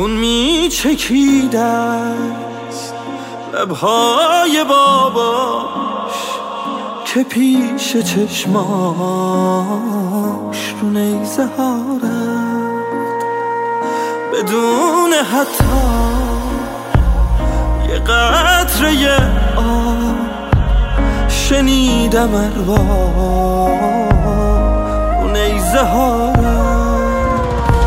خون می چکیدست لبهای باباش که پیش چشماش رو نیزه ها رفت بدون حتی یه قطره آب. شنیدم ارواح رو نیزه ها رفت.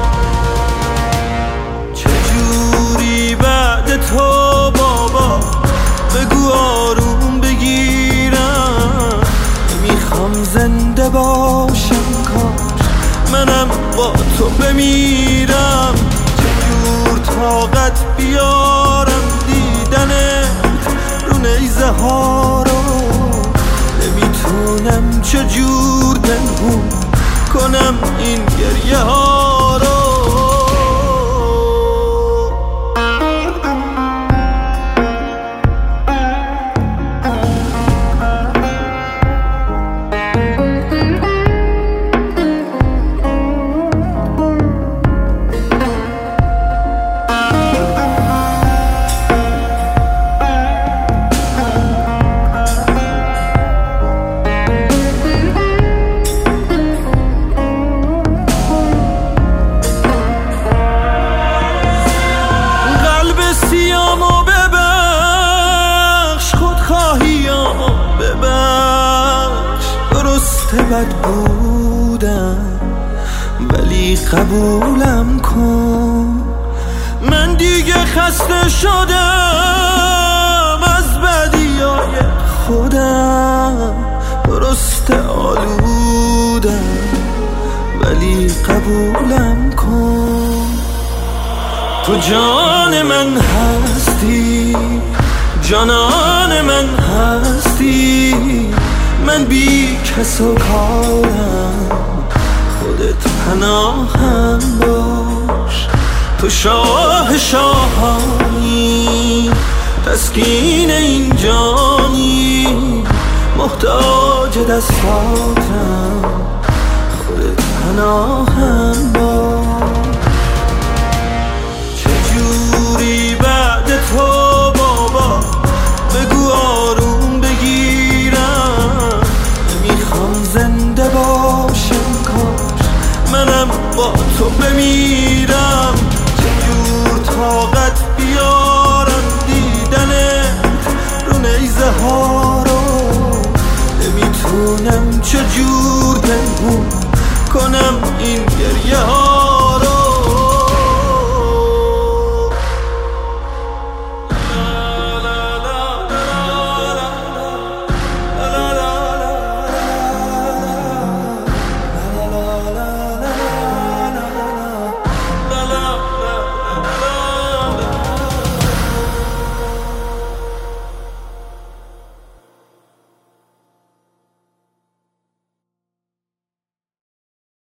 چجوری بعد تو بابا بگو آروم بگیرم. میخوام زنده باشم کاش منم با تو بمیرم. چجور طاقت بیارم دیدنت رو نیزه ها رو. نمیتونم چجور پنهون کنم این گریه ها رو. بد بودم ولی قبولم کن. من دیگه خسته شدم از بدیای خودم. درسته آلودم ولی قبولم کن. تو جان من هستی جانان من هستی. من بی کس و کارم خودت پناهم باش. تو شاه شاهانی تسکین این جانی. محتاج دستاتم خودت پناهم باش. چجوری بعد تو بابا بگو آروم بگیرم. نمیخوام زنده باشم کاش منم با تو بمیرم.